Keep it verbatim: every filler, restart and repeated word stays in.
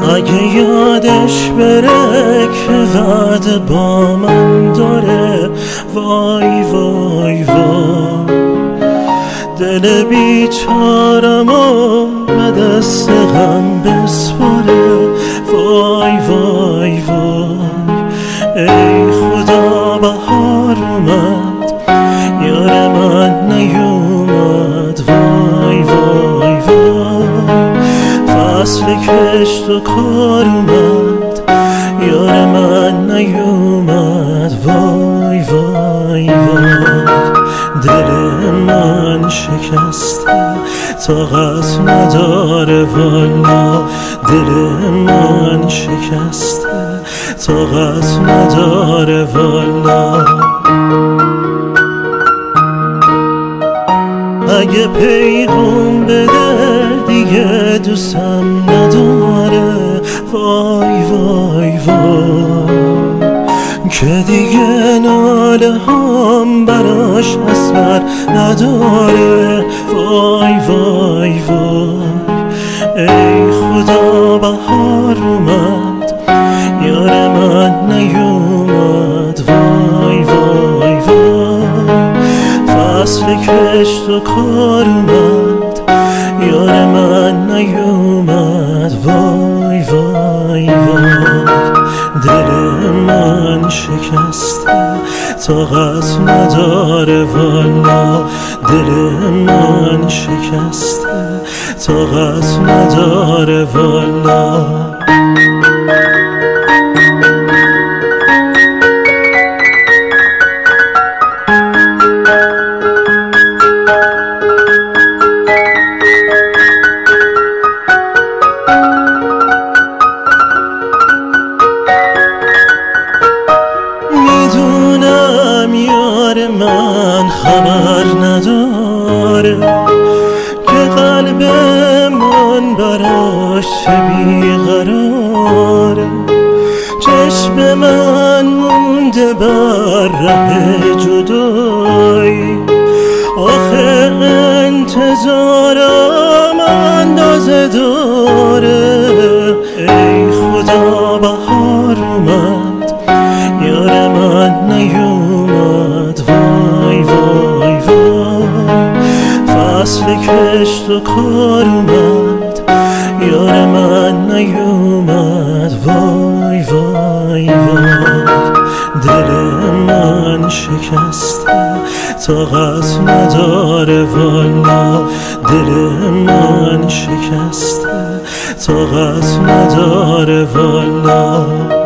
اگه یادش بره که وعده با من داره، وای وای وای دل بیچارمو به دست غم بسپاره، وای وای وای ای خدا بهار اومد یار من نیومد، وای وای وای فصل کشت و کار اومد یار من نیومد، وای وای وای دل من شکسته طاقت نداره والا، دل من شکسته طاقت نداره والا. اگه پیغام بده دیگه دوستم نداره، وای وای وای که دیگه ناله هم براش اثر نداره، وای وای وای ای خدا بهار اومد یار من نیومد، وای وای وای فصل کشت و کار اومد یار من نیومد، وای وای وای دل من شکسته طاقت نداره والا، دل من شکسته طاقت نداره والا. میدونم یار من خبر نداره که قلب من براش چه بیقراره، چشم من مونده بر ره جدایی، آخه انتظارم اندازه داره، ای خدا بهار اومد یار من نیومد، وای وای وای فصل کشت و کار اومد یار من نیومد، وای وای وای دل من شکسته طاقت نداره والا، دل من شکسته طاقت نداره والا.